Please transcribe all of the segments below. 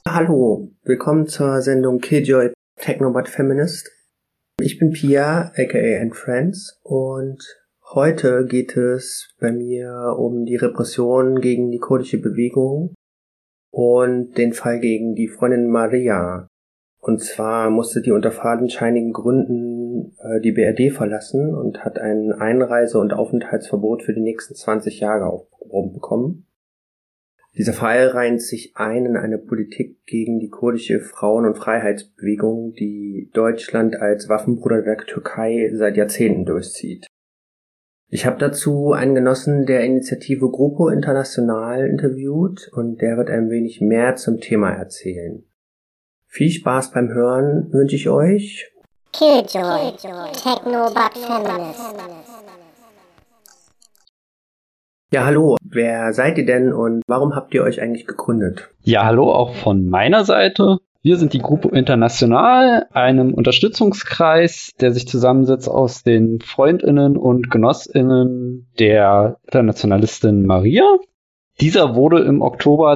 Hallo, willkommen zur Sendung Killjoy Technobot Feminist. Ich bin Pia, aka and Friends, und heute geht es bei mir um die Repression gegen die kurdische Bewegung und den Fall gegen die Freundin Maria. Und zwar musste die unter fadenscheinigen Gründen die BRD verlassen und hat ein Einreise- und Aufenthaltsverbot für die nächsten 20 Jahre aufgehoben bekommen. Dieser Fall reiht sich ein in eine Politik gegen die kurdische Frauen- und Freiheitsbewegung, die Deutschland als Waffenbruder der Türkei seit Jahrzehnten durchzieht. Ich habe dazu einen Genossen der Initiative Grupo International interviewt und der wird ein wenig mehr zum Thema erzählen. Viel Spaß beim Hören wünsche ich euch. Killjoy, Technobot Feminist. Ja, hallo, wer seid ihr denn und warum habt ihr euch eigentlich gegründet? Ja, hallo auch von meiner Seite. Wir sind die Grupo International, einem Unterstützungskreis, der sich zusammensetzt aus den FreundInnen und GenossInnen der Internationalistin Maria. Dieser wurde im Oktober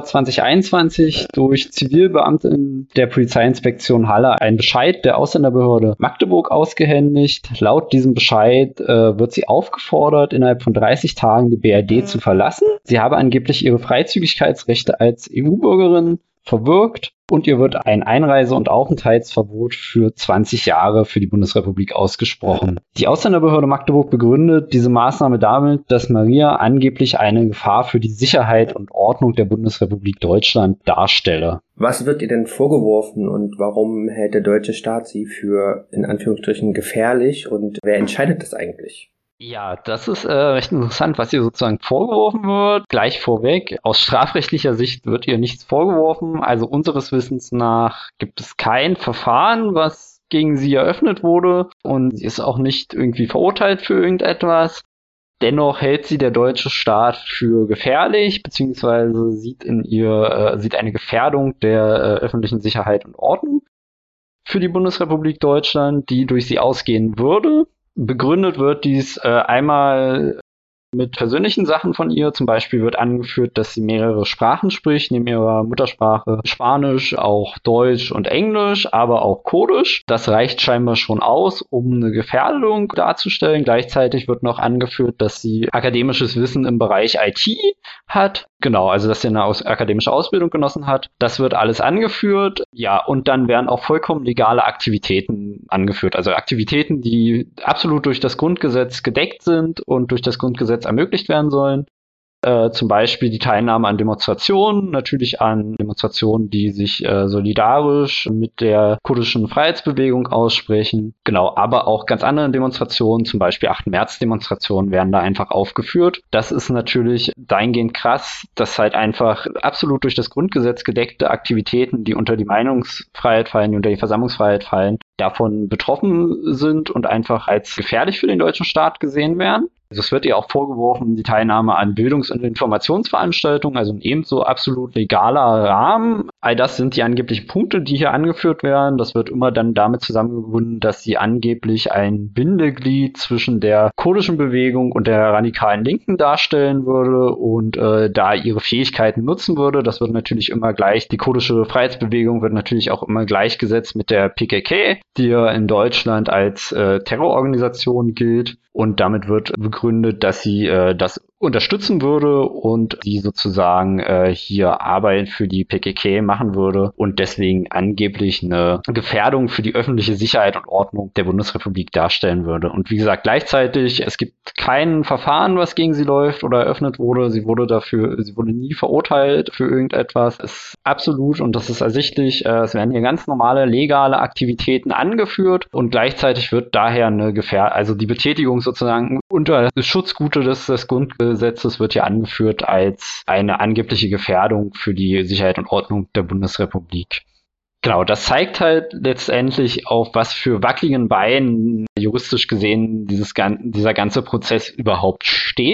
2021 durch Zivilbeamte der Polizeiinspektion Halle ein Bescheid der Ausländerbehörde Magdeburg ausgehändigt. Laut diesem Bescheid wird sie aufgefordert, innerhalb von 30 Tagen die BRD zu verlassen. Sie habe angeblich ihre Freizügigkeitsrechte als EU-Bürgerin verwirkt und ihr wird ein Einreise- und Aufenthaltsverbot für 20 Jahre für die Bundesrepublik ausgesprochen. Die Ausländerbehörde Magdeburg begründet diese Maßnahme damit, dass Maria angeblich eine Gefahr für die Sicherheit und Ordnung der Bundesrepublik Deutschland darstelle. Was wird ihr denn vorgeworfen und warum hält der deutsche Staat sie für, in Anführungsstrichen, gefährlich und wer entscheidet das eigentlich? Ja, das ist recht interessant, was ihr sozusagen vorgeworfen wird. Gleich vorweg, aus strafrechtlicher Sicht wird ihr nichts vorgeworfen. Also unseres Wissens nach gibt es kein Verfahren, was gegen sie eröffnet wurde. Und sie ist auch nicht irgendwie verurteilt für irgendetwas. Dennoch hält sie der deutsche Staat für gefährlich, beziehungsweise sieht in ihr eine Gefährdung der öffentlichen Sicherheit und Ordnung für die Bundesrepublik Deutschland, die durch sie ausgehen würde. Begründet wird dies einmal mit persönlichen Sachen von ihr. Zum Beispiel wird angeführt, dass sie mehrere Sprachen spricht, neben ihrer Muttersprache Spanisch, auch Deutsch und Englisch, aber auch Kurdisch. Das reicht scheinbar schon aus, um eine Gefährdung darzustellen. Gleichzeitig wird noch angeführt, dass sie akademisches Wissen im Bereich IT hat. Genau, also dass sie eine akademische Ausbildung genossen hat. Das wird alles angeführt. Ja, und dann werden auch vollkommen legale Aktivitäten angeführt. Also Aktivitäten, die absolut durch das Grundgesetz gedeckt sind und durch das Grundgesetz ermöglicht werden sollen. Zum Beispiel die Teilnahme an Demonstrationen, natürlich an Demonstrationen, die sich solidarisch mit der kurdischen Freiheitsbewegung aussprechen. Genau, aber auch ganz andere Demonstrationen, zum Beispiel 8. März-Demonstrationen werden da einfach aufgeführt. Das ist natürlich dahingehend krass, dass halt einfach absolut durch das Grundgesetz gedeckte Aktivitäten, die unter die Meinungsfreiheit fallen, die unter die Versammlungsfreiheit fallen, davon betroffen sind und einfach als gefährlich für den deutschen Staat gesehen werden. Also es wird ihr auch vorgeworfen, die Teilnahme an Bildungs- und Informationsveranstaltungen, also ein ebenso absolut legaler Rahmen. All das sind die angeblichen Punkte, die hier angeführt werden. Das wird immer dann damit zusammengebunden, dass sie angeblich ein Bindeglied zwischen der kurdischen Bewegung und der radikalen Linken darstellen würde und da ihre Fähigkeiten nutzen würde. Das wird natürlich immer gleich, die kurdische Freiheitsbewegung wird natürlich auch immer gleichgesetzt mit der PKK, die ja in Deutschland als Terrororganisation gilt. Und damit wird begründet, dass sie das unterstützen würde und sie sozusagen hier Arbeit für die PKK machen würde und deswegen angeblich eine Gefährdung für die öffentliche Sicherheit und Ordnung der Bundesrepublik darstellen würde. Und wie gesagt, gleichzeitig, es gibt kein Verfahren, was gegen sie läuft oder eröffnet wurde. Sie wurde nie verurteilt für irgendetwas. Es ist absolut, und das ist ersichtlich, es werden hier ganz normale legale Aktivitäten angeführt und gleichzeitig wird daher also die Betätigung sozusagen unter das Schutzgute des Grundgesetzes wird hier angeführt als eine angebliche Gefährdung für die Sicherheit und Ordnung der Bundesrepublik. Genau, das zeigt halt letztendlich auf was für wackeligen Beinen juristisch gesehen dieser ganze Prozess überhaupt steht.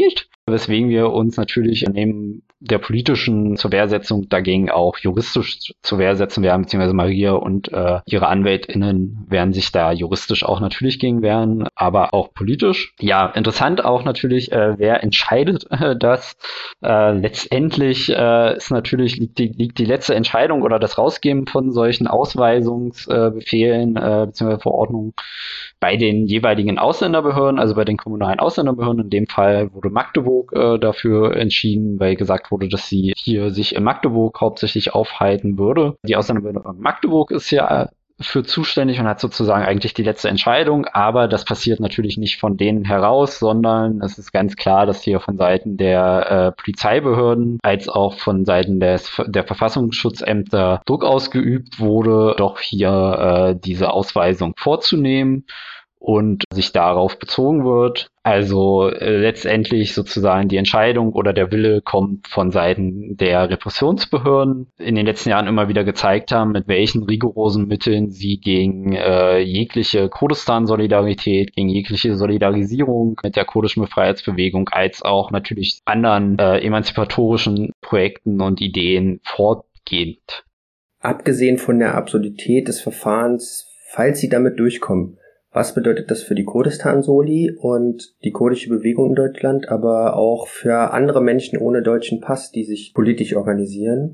weswegen wir uns natürlich neben der politischen zur Wehrsetzung dagegen auch juristisch zur Wehr setzen werden, beziehungsweise Maria und ihre AnwältInnen werden sich da juristisch auch natürlich gegen wehren, aber auch politisch. Ja, interessant auch natürlich, wer entscheidet das. Letztendlich liegt die letzte Entscheidung oder das Rausgeben von solchen Ausweisungsbefehlen bzw. Verordnungen bei den jeweiligen Ausländerbehörden, also bei den kommunalen Ausländerbehörden. In dem Fall wurde Magdeburg dafür entschieden, weil gesagt wurde, dass sie hier sich in Magdeburg hauptsächlich aufhalten würde. Die Ausländerbehörde Magdeburg ist ja für zuständig und hat sozusagen eigentlich die letzte Entscheidung, aber das passiert natürlich nicht von denen heraus, sondern es ist ganz klar, dass hier von Seiten der Polizeibehörden als auch von Seiten der Verfassungsschutzämter Druck ausgeübt wurde, doch hier diese Ausweisung vorzunehmen und sich darauf bezogen wird. Also letztendlich sozusagen die Entscheidung oder der Wille kommt von Seiten der Repressionsbehörden. In den letzten Jahren immer wieder gezeigt haben, mit welchen rigorosen Mitteln sie gegen jegliche Kurdistan-Solidarität, gegen jegliche Solidarisierung mit der kurdischen Befreiungsbewegung als auch natürlich anderen emanzipatorischen Projekten und Ideen fortgehend. Abgesehen von der Absurdität des Verfahrens, falls sie damit durchkommen, was bedeutet das für die Kurdistan-Soli und die kurdische Bewegung in Deutschland, aber auch für andere Menschen ohne deutschen Pass, die sich politisch organisieren?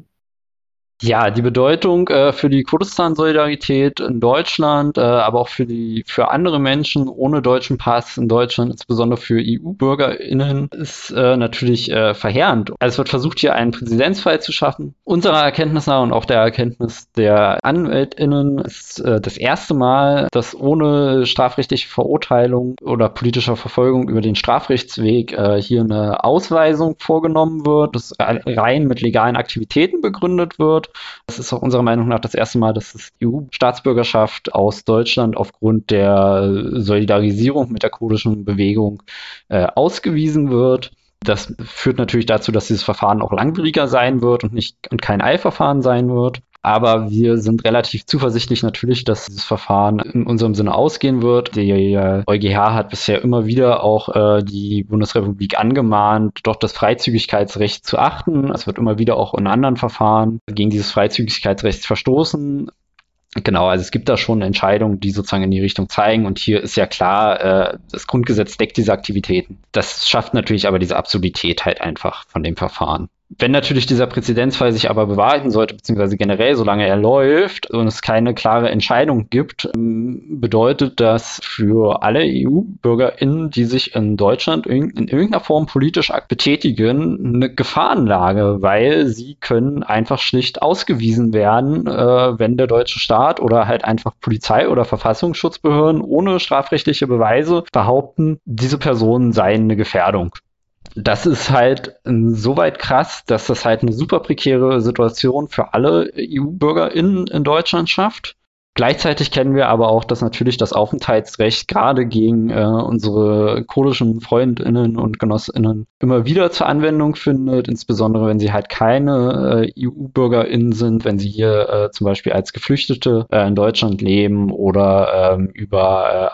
Ja, die Bedeutung für die Kurdistan-Solidarität in Deutschland, aber auch für andere Menschen ohne deutschen Pass in Deutschland, insbesondere für EU-BürgerInnen, ist natürlich verheerend. Also es wird versucht, hier einen Präzedenzfall zu schaffen. Unserer Erkenntnis nach und auch der Erkenntnis der AnwältInnen ist das erste Mal, dass ohne strafrechtliche Verurteilung oder politischer Verfolgung über den Strafrechtsweg hier eine Ausweisung vorgenommen wird, das rein mit legalen Aktivitäten begründet wird. Das ist auch unserer Meinung nach das erste Mal, dass es EU-Staatsbürgerschaft aus Deutschland aufgrund der Solidarisierung mit der kurdischen Bewegung ausgewiesen wird. Das führt natürlich dazu, dass dieses Verfahren auch langwieriger sein wird und kein Eilverfahren sein wird. Aber wir sind relativ zuversichtlich natürlich, dass dieses Verfahren in unserem Sinne ausgehen wird. Der EuGH hat bisher immer wieder auch die Bundesrepublik angemahnt, doch das Freizügigkeitsrecht zu achten. Es wird immer wieder auch in anderen Verfahren gegen dieses Freizügigkeitsrecht verstoßen. Genau, also es gibt da schon Entscheidungen, die sozusagen in die Richtung zeigen. Und hier ist ja klar, das Grundgesetz deckt diese Aktivitäten. Das schafft natürlich aber diese Absurdität halt einfach von dem Verfahren. Wenn natürlich dieser Präzedenzfall sich aber bewahrheiten sollte, beziehungsweise generell, solange er läuft und es keine klare Entscheidung gibt, bedeutet das für alle EU-BürgerInnen, die sich in Deutschland in irgendeiner Form politisch betätigen, eine Gefahrenlage, weil sie können einfach schlicht ausgewiesen werden, wenn der deutsche Staat oder halt einfach Polizei oder Verfassungsschutzbehörden ohne strafrechtliche Beweise behaupten, diese Personen seien eine Gefährdung. Das ist halt insoweit krass, dass das halt eine super prekäre Situation für alle EU-BürgerInnen in Deutschland schafft. Gleichzeitig kennen wir aber auch, dass natürlich das Aufenthaltsrecht gerade gegen unsere kurdischen FreundInnen und GenossInnen immer wieder zur Anwendung findet, insbesondere wenn sie halt keine EU-BürgerInnen sind, wenn sie hier zum Beispiel als Geflüchtete in Deutschland leben oder über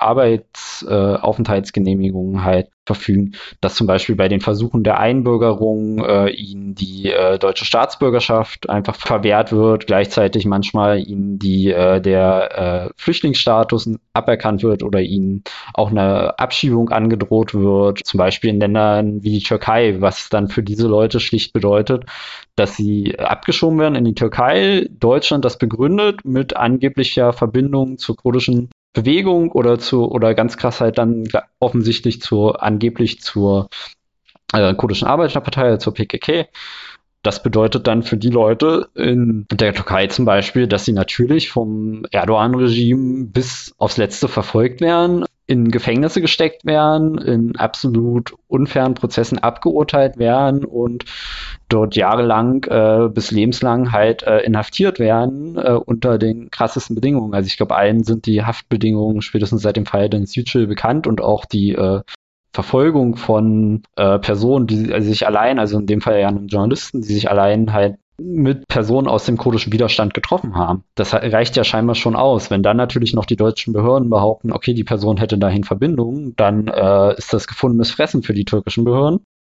Arbeitsaufenthaltsgenehmigungen halt verfügen, dass zum Beispiel bei den Versuchen der Einbürgerung ihnen die deutsche Staatsbürgerschaft einfach verwehrt wird, gleichzeitig manchmal ihnen der Flüchtlingsstatus aberkannt wird oder ihnen auch eine Abschiebung angedroht wird, zum Beispiel in Ländern wie die Türkei, was dann für diese Leute schlicht bedeutet, dass sie abgeschoben werden in die Türkei. Deutschland das begründet mit angeblicher Verbindung zur kurdischen Bewegung oder ganz krass halt dann offensichtlich angeblich zur kurdischen Arbeiterpartei, zur PKK. Das bedeutet dann für die Leute in der Türkei zum Beispiel, dass sie natürlich vom Erdogan-Regime bis aufs Letzte verfolgt werden, in Gefängnisse gesteckt werden, in absolut unfairen Prozessen abgeurteilt werden und dort jahrelang bis lebenslang halt inhaftiert werden unter den krassesten Bedingungen. Also ich glaube, allen sind die Haftbedingungen spätestens seit dem Fall Deniz Yücel bekannt und auch die Verfolgung von Personen, die sich allein, also in dem Fall ja einen Journalisten, die sich allein halt mit Personen aus dem kurdischen Widerstand getroffen haben. Das reicht ja scheinbar schon aus. Wenn dann natürlich noch die deutschen Behörden behaupten, okay, die Person hätte dahin Verbindungen, dann ist das gefundenes Fressen für die türkischen Behörden.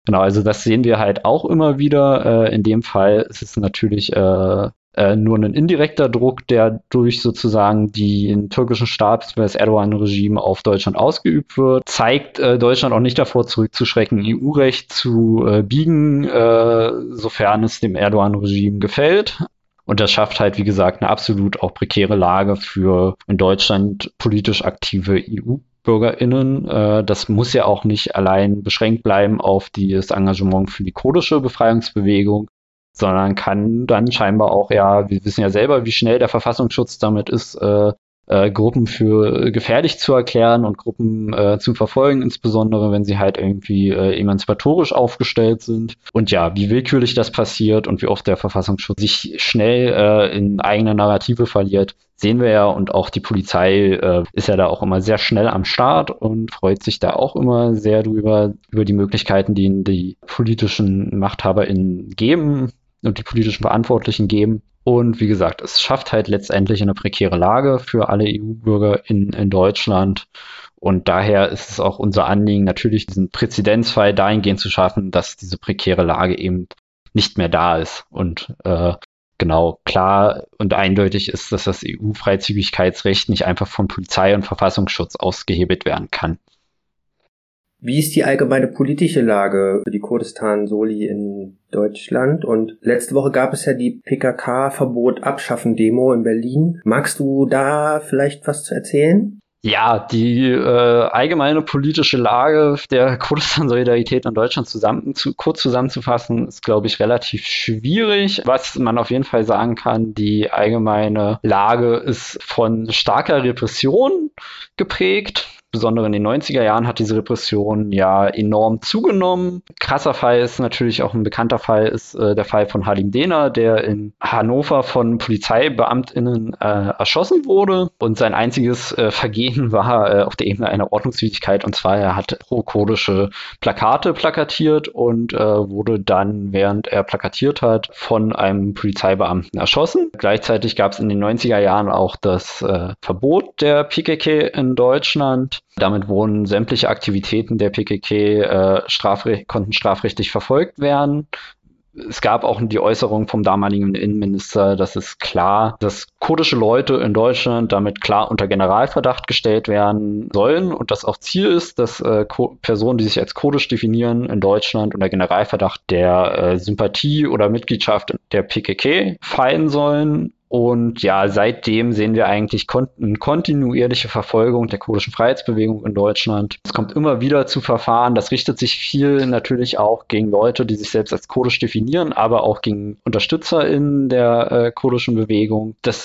Genau, also das sehen wir halt auch immer wieder. In dem Fall ist es natürlich nur ein indirekter Druck, der durch sozusagen den türkischen Staat, das Erdogan-Regime auf Deutschland ausgeübt wird, zeigt Deutschland auch nicht davor zurückzuschrecken, EU-Recht zu biegen, sofern es dem Erdogan-Regime gefällt. Und das schafft halt, wie gesagt, eine absolut auch prekäre Lage für in Deutschland politisch aktive EU-BürgerInnen. Das muss ja auch nicht allein beschränkt bleiben auf das Engagement für die kurdische Befreiungsbewegung, sondern kann dann scheinbar auch, ja, wir wissen ja selber, wie schnell der Verfassungsschutz damit ist, Gruppen für gefährlich zu erklären und Gruppen zu verfolgen, insbesondere wenn sie halt irgendwie emanzipatorisch aufgestellt sind. Und ja, wie willkürlich das passiert und wie oft der Verfassungsschutz sich schnell in eigene Narrative verliert, sehen wir ja. Und auch die Polizei ist ja da auch immer sehr schnell am Start und freut sich da auch immer sehr über die Möglichkeiten, die ihnen die politischen MachthaberInnen geben und die politischen Verantwortlichen geben. Und wie gesagt, es schafft halt letztendlich eine prekäre Lage für alle EU-Bürger in Deutschland. Und daher ist es auch unser Anliegen, natürlich diesen Präzedenzfall dahingehend zu schaffen, dass diese prekäre Lage eben nicht mehr da ist. Und genau, klar und eindeutig ist, dass das EU-Freizügigkeitsrecht nicht einfach von Polizei und Verfassungsschutz ausgehebelt werden kann. Wie ist die allgemeine politische Lage für die Kurdistan-Soli in Deutschland? Und letzte Woche gab es ja die PKK-Verbot-Abschaffen-Demo in Berlin. Magst du da vielleicht was zu erzählen? Ja, die allgemeine politische Lage der Kurdistan-Solidarität in Deutschland kurz zusammenzufassen, ist, glaube ich, relativ schwierig. Was man auf jeden Fall sagen kann, die allgemeine Lage ist von starker Repression geprägt. Besonders in den 90er Jahren hat diese Repression ja enorm zugenommen. Krasser Fall ist natürlich auch ein bekannter Fall, ist der Fall von Halim Dehner, der in Hannover von PolizeibeamtInnen erschossen wurde. Und sein einziges Vergehen war auf der Ebene einer Ordnungswidrigkeit. Und zwar, er hat pro-kurdische Plakate plakatiert und wurde dann, während er plakatiert hat, von einem Polizeibeamten erschossen. Gleichzeitig gab es in den 90er Jahren auch das Verbot der PKK in Deutschland. Damit wurden sämtliche Aktivitäten der PKK konnten strafrechtlich verfolgt werden. Es gab auch die Äußerung vom damaligen Innenminister, dass es klar, dass kurdische Leute in Deutschland damit klar unter Generalverdacht gestellt werden sollen und das auch Ziel ist, dass Personen, die sich als kurdisch definieren, in Deutschland unter Generalverdacht der Sympathie oder Mitgliedschaft der PKK fallen sollen. Und ja, seitdem sehen wir eigentlich eine kontinuierliche Verfolgung der kurdischen Freiheitsbewegung in Deutschland. Es kommt immer wieder zu Verfahren. Das richtet sich viel natürlich auch gegen Leute, die sich selbst als kurdisch definieren, aber auch gegen UnterstützerInnen der kurdischen Bewegung. Das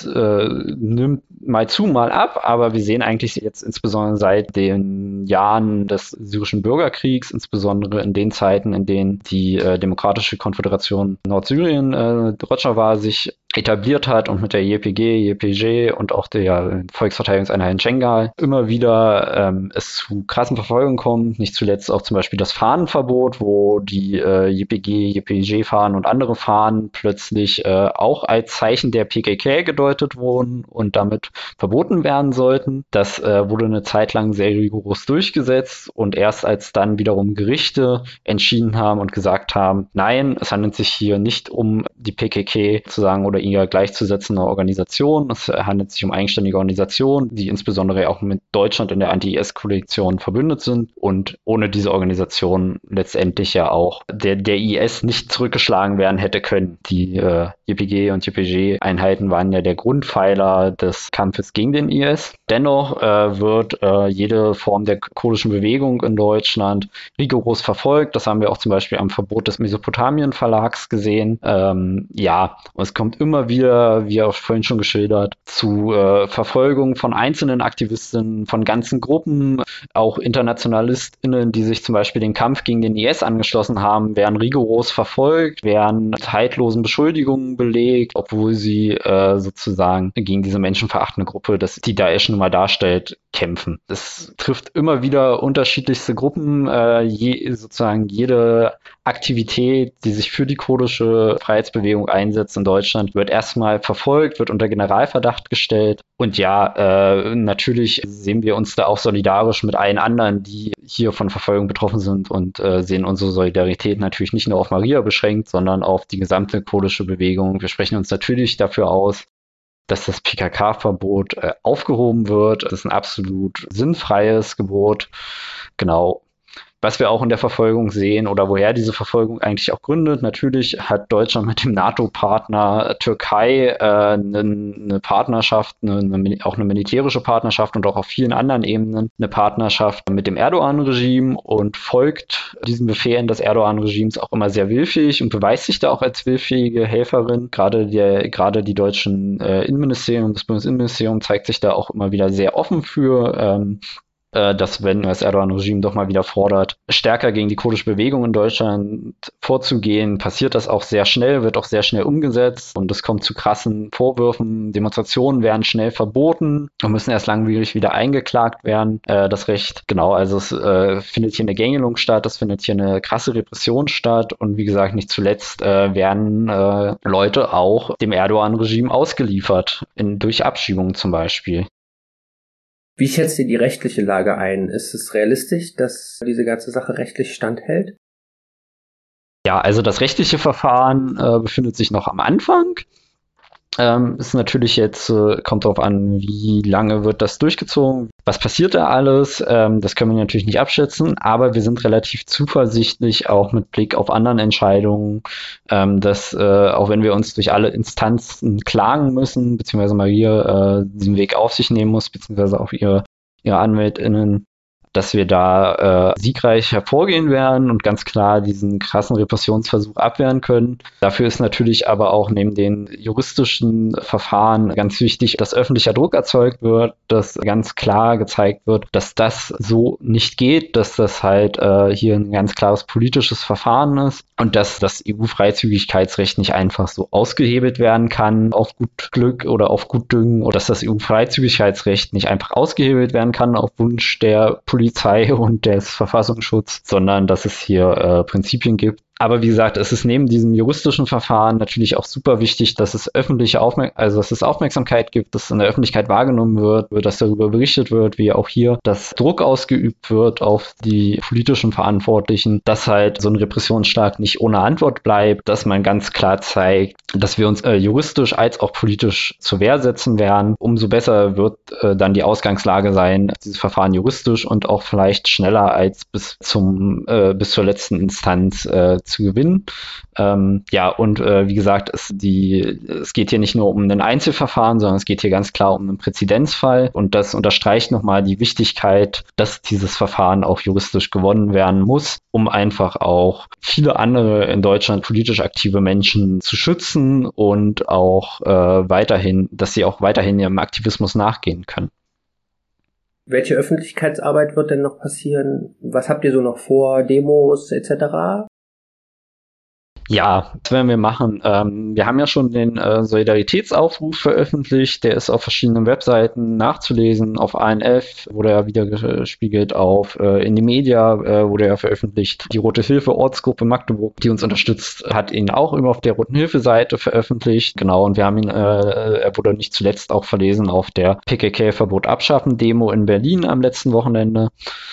nimmt mal zu, mal ab, aber wir sehen eigentlich jetzt insbesondere seit den Jahren des syrischen Bürgerkriegs, insbesondere in den Zeiten, in denen die Demokratische Konföderation Nordsyrien, Rojava, sich etabliert hat und mit der YPG, YPG und auch der Volksverteidigungseinheit in Schengal immer wieder es zu krassen Verfolgungen kommt. Nicht zuletzt auch zum Beispiel das Fahnenverbot, wo die YPG, YPG-Fahnen und andere Fahnen plötzlich auch als Zeichen der PKK gedeutet wurden und damit verboten werden sollten. Das wurde eine Zeit lang sehr rigoros durchgesetzt und erst als dann wiederum Gerichte entschieden haben und gesagt haben, nein, es handelt sich hier nicht um die PKK zu sagen oder ihr gleichzusetzende Organisation. Es handelt sich um eigenständige Organisationen, die insbesondere auch mit Deutschland in der Anti-IS-Koalition verbündet sind und ohne diese Organisation letztendlich ja auch der IS nicht zurückgeschlagen werden hätte können. Die YPG und YPG-Einheiten waren ja der Grundpfeiler des Kampfes gegen den IS. Dennoch wird jede Form der kurdischen Bewegung in Deutschland rigoros verfolgt. Das haben wir auch zum Beispiel am Verbot des Mesopotamien-Verlags gesehen. Ja, und es kommt immer wieder, wie auch vorhin schon geschildert, zu Verfolgung von einzelnen Aktivistinnen, von ganzen Gruppen, auch InternationalistInnen, die sich zum Beispiel den Kampf gegen den IS angeschlossen haben, werden rigoros verfolgt, werden mit haltlosen Beschuldigungen belegt, obwohl sie sozusagen gegen diese menschenverachtende Gruppe, das die Daesh nun mal darstellt, kämpfen. Es trifft immer wieder unterschiedlichste Gruppen, sozusagen jede Aktivität, die sich für die kurdische Freiheitsbewegung einsetzt in Deutschland, wird wird erstmal verfolgt, wird unter Generalverdacht gestellt. Und ja, natürlich sehen wir uns da auch solidarisch mit allen anderen, die hier von Verfolgung betroffen sind und sehen unsere Solidarität natürlich nicht nur auf Maria beschränkt, sondern auf die gesamte kurdische Bewegung. Wir sprechen uns natürlich dafür aus, dass das PKK-Verbot aufgehoben wird. Das ist ein absolut sinnfreies Gebot. Genau. Was wir auch in der Verfolgung sehen oder woher diese Verfolgung eigentlich auch gründet, natürlich hat Deutschland mit dem NATO-Partner Türkei eine Partnerschaft, auch eine militärische Partnerschaft und auch auf vielen anderen Ebenen eine Partnerschaft mit dem Erdogan-Regime und folgt diesen Befehlen des Erdogan-Regimes auch immer sehr willfähig und beweist sich da auch als willfähige Helferin. Gerade die deutschen Innenministerium, das Bundesinnenministerium zeigt sich da auch immer wieder sehr offen für. Dass, wenn das Erdogan-Regime doch mal wieder fordert, stärker gegen die kurdische Bewegung in Deutschland vorzugehen, passiert das auch sehr schnell, wird auch sehr schnell umgesetzt und es kommt zu krassen Vorwürfen. Demonstrationen werden schnell verboten und müssen erst langwierig wieder eingeklagt werden. Das Recht, genau, also es findet hier eine Gängelung statt, es findet hier eine krasse Repression statt und wie gesagt, nicht zuletzt werden Leute auch dem Erdogan-Regime ausgeliefert, durch Abschiebungen zum Beispiel. Wie schätzt ihr die rechtliche Lage ein? Ist es realistisch, dass diese ganze Sache rechtlich standhält? Ja, also das rechtliche Verfahren befindet sich noch am Anfang. Ist natürlich jetzt, kommt darauf an, wie lange wird das durchgezogen, was passiert da alles, das können wir natürlich nicht abschätzen, aber wir sind relativ zuversichtlich, auch mit Blick auf anderen Entscheidungen, dass auch wenn wir uns durch alle Instanzen klagen müssen, beziehungsweise Maria diesen Weg auf sich nehmen muss, beziehungsweise auch ihre AnwältInnen, dass wir da siegreich hervorgehen werden und ganz klar diesen krassen Repressionsversuch abwehren können. Dafür ist natürlich aber auch neben den juristischen Verfahren ganz wichtig, dass öffentlicher Druck erzeugt wird, dass ganz klar gezeigt wird, dass das so nicht geht, dass das halt hier ein ganz klares politisches Verfahren ist und dass das EU-Freizügigkeitsrecht nicht einfach so ausgehebelt werden kann auf gut Glück oder auf gut Düngen oder dass das EU-Freizügigkeitsrecht nicht einfach ausgehebelt werden kann auf Wunsch der Polizei und des Verfassungsschutzes, sondern dass es hier Prinzipien gibt. Aber wie gesagt, es ist neben diesem juristischen Verfahren natürlich auch super wichtig, dass es dass es Aufmerksamkeit gibt, dass in der Öffentlichkeit wahrgenommen wird, dass darüber berichtet wird, wie auch hier, dass Druck ausgeübt wird auf die politischen Verantwortlichen, dass halt so ein Repressionsschlag nicht ohne Antwort bleibt, dass man ganz klar zeigt, dass wir uns juristisch als auch politisch zur Wehr setzen werden. Umso besser wird dann die Ausgangslage sein, dieses Verfahren juristisch und auch vielleicht schneller als bis zur letzten Instanz zu gewinnen. Wie gesagt, es geht hier nicht nur um ein Einzelverfahren, sondern es geht hier ganz klar um einen Präzedenzfall und das unterstreicht nochmal die Wichtigkeit, dass dieses Verfahren auch juristisch gewonnen werden muss, um einfach auch viele andere in Deutschland politisch aktive Menschen zu schützen und auch dass sie auch weiterhin ihrem Aktivismus nachgehen können. Welche Öffentlichkeitsarbeit wird denn noch passieren? Was habt ihr so noch vor? Demos etc.? Ja, das werden wir machen. Wir haben ja schon den Solidaritätsaufruf veröffentlicht. Der ist auf verschiedenen Webseiten nachzulesen. Auf ANF wurde er wieder gespiegelt, auf Indymedia wurde er veröffentlicht. Die Rote Hilfe Ortsgruppe Magdeburg, die uns unterstützt, hat ihn auch immer auf der Roten Hilfe Seite veröffentlicht. Genau, und wir haben ihn, er wurde nicht zuletzt auch verlesen auf der PKK-Verbot abschaffen Demo in Berlin am letzten Wochenende.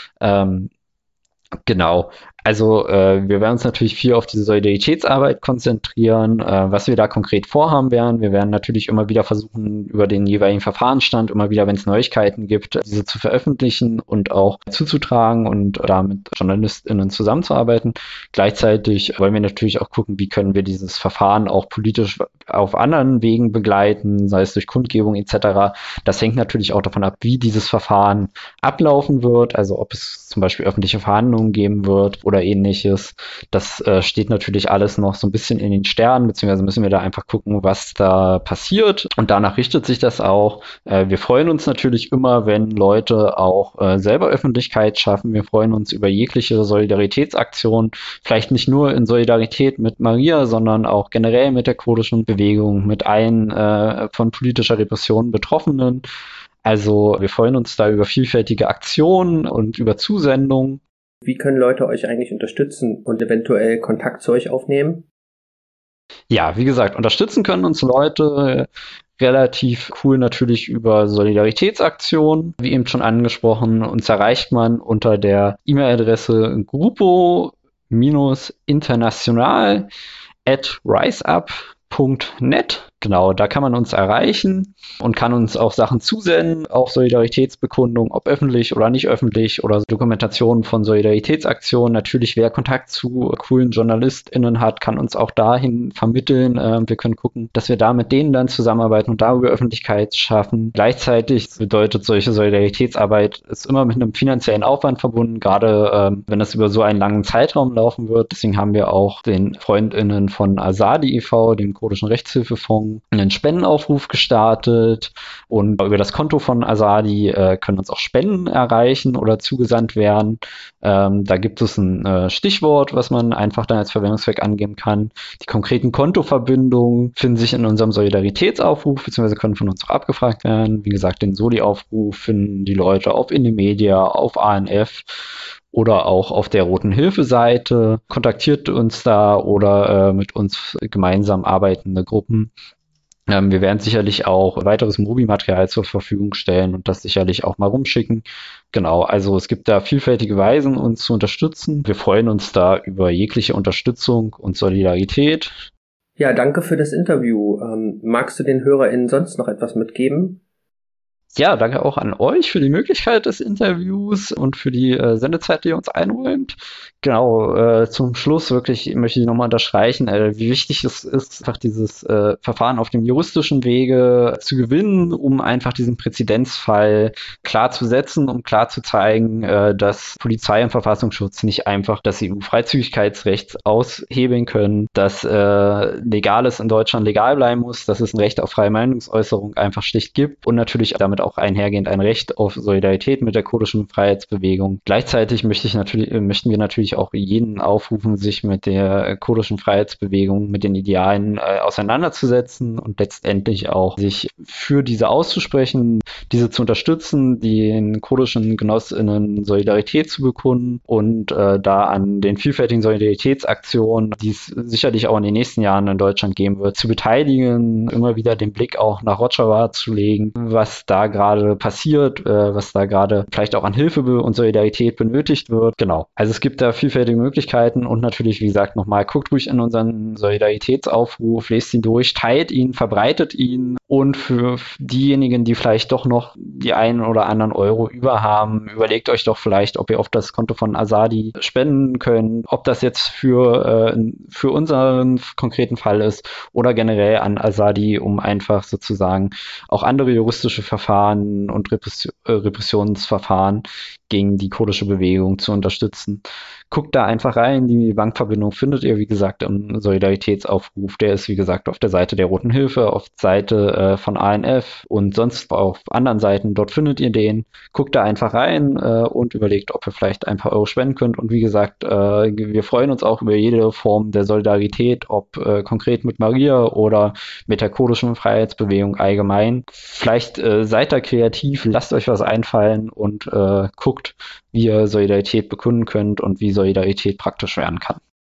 Genau. Also wir werden uns natürlich viel auf diese Solidaritätsarbeit konzentrieren. Was wir da konkret vorhaben werden, wir werden natürlich immer wieder versuchen, über den jeweiligen Verfahrensstand, immer wieder, wenn es Neuigkeiten gibt, diese zu veröffentlichen und auch zuzutragen und da mit JournalistInnen zusammenzuarbeiten. Gleichzeitig wollen wir natürlich auch gucken, wie können wir dieses Verfahren auch politisch auf anderen Wegen begleiten, sei es durch Kundgebung etc. Das hängt natürlich auch davon ab, wie dieses Verfahren ablaufen wird, also ob es zum Beispiel öffentliche Verhandlungen geben wird oder ähnliches. Das steht natürlich alles noch so ein bisschen in den Sternen, beziehungsweise müssen wir da einfach gucken, was da passiert. Und danach richtet sich das auch. Wir freuen uns natürlich immer, wenn Leute auch selber Öffentlichkeit schaffen. Wir freuen uns über jegliche Solidaritätsaktion, vielleicht nicht nur in Solidarität mit Maria, sondern auch generell mit der kurdischen Bewegung, mit allen von politischer Repression Betroffenen. Also wir freuen uns da über vielfältige Aktionen und über Zusendungen. Wie können Leute euch eigentlich unterstützen und eventuell Kontakt zu euch aufnehmen? Ja, wie gesagt, unterstützen können uns Leute relativ cool natürlich über Solidaritätsaktionen, wie eben schon angesprochen. Uns erreicht man unter der E-Mail-Adresse grupo-international@riseup.net. Genau, da kann man uns erreichen und kann uns auch Sachen zusenden, auch Solidaritätsbekundungen, ob öffentlich oder nicht öffentlich oder Dokumentationen von Solidaritätsaktionen. Natürlich, wer Kontakt zu coolen JournalistInnen hat, kann uns auch dahin vermitteln. Wir können gucken, dass wir da mit denen dann zusammenarbeiten und darüber Öffentlichkeit schaffen. Gleichzeitig bedeutet solche Solidaritätsarbeit ist immer mit einem finanziellen Aufwand verbunden, gerade wenn das über so einen langen Zeitraum laufen wird. Deswegen haben wir auch den FreundInnen von Azadi e.V., dem kurdischen Rechtshilfefonds, einen Spendenaufruf gestartet und über das Konto von Azadi können uns auch Spenden erreichen oder zugesandt werden. Da gibt es ein Stichwort, was man einfach dann als Verwendungszweck angeben kann. Die konkreten Kontoverbindungen finden sich in unserem Solidaritätsaufruf, beziehungsweise können von uns auch abgefragt werden. Wie gesagt, den Soli-Aufruf finden die Leute auf Indymedia, auf ANF oder auch auf der Roten Hilfe-Seite. Kontaktiert uns da oder mit uns gemeinsam arbeitende Gruppen. Wir werden sicherlich auch weiteres Mobi-Material zur Verfügung stellen und das sicherlich auch mal rumschicken. Genau, also es gibt da vielfältige Weisen, uns zu unterstützen. Wir freuen uns da über jegliche Unterstützung und Solidarität. Ja, danke für das Interview. Magst du den HörerInnen sonst noch etwas mitgeben? Ja, danke auch an euch für die Möglichkeit des Interviews und für die Sendezeit, die ihr uns einräumt. Genau, zum Schluss wirklich möchte ich nochmal unterstreichen, wie wichtig es ist, einfach dieses Verfahren auf dem juristischen Wege zu gewinnen, um einfach diesen Präzedenzfall klar zu setzen, um klar zu zeigen, dass Polizei und Verfassungsschutz nicht einfach das EU-Freizügigkeitsrecht aushebeln können, dass Legales in Deutschland legal bleiben muss, dass es ein Recht auf freie Meinungsäußerung einfach schlicht gibt und natürlich damit auch einhergehend ein Recht auf Solidarität mit der kurdischen Freiheitsbewegung. Gleichzeitig möchten wir natürlich auch jeden aufrufen, sich mit der kurdischen Freiheitsbewegung, mit den Idealen auseinanderzusetzen und letztendlich auch sich für diese auszusprechen, diese zu unterstützen, den kurdischen GenossInnen Solidarität zu bekunden und da an den vielfältigen Solidaritätsaktionen, die es sicherlich auch in den nächsten Jahren in Deutschland geben wird, zu beteiligen, immer wieder den Blick auch nach Rojava zu legen, was da gerade passiert, was da gerade vielleicht auch an Hilfe und Solidarität benötigt wird. Genau. Also es gibt da vielfältige Möglichkeiten und natürlich, wie gesagt, nochmal, guckt ruhig in unseren Solidaritätsaufruf, lest ihn durch, teilt ihn, verbreitet ihn und für diejenigen, die vielleicht doch noch die einen oder anderen Euro über haben, überlegt euch doch vielleicht, ob ihr auf das Konto von Azadi spenden könnt, ob das jetzt für unseren konkreten Fall ist oder generell an Azadi, um einfach sozusagen auch andere juristische Verfahren und Repressionsverfahren gegen die kurdische Bewegung zu unterstützen. Guckt da einfach rein, die Bankverbindung findet ihr, wie gesagt, im Solidaritätsaufruf. Der ist, wie gesagt, auf der Seite der Roten Hilfe, auf der Seite von ANF und sonst auf anderen Seiten. Dort findet ihr den. Guckt da einfach rein und überlegt, ob ihr vielleicht ein paar Euro spenden könnt. Und wie gesagt, wir freuen uns auch über jede Form der Solidarität, ob konkret mit Maria oder mit der kurdischen Freiheitsbewegung allgemein. Vielleicht seid da kreativ, lasst euch was einfallen und guckt, wie ihr Solidarität bekunden könnt und wie Solidarität praktisch werden kann.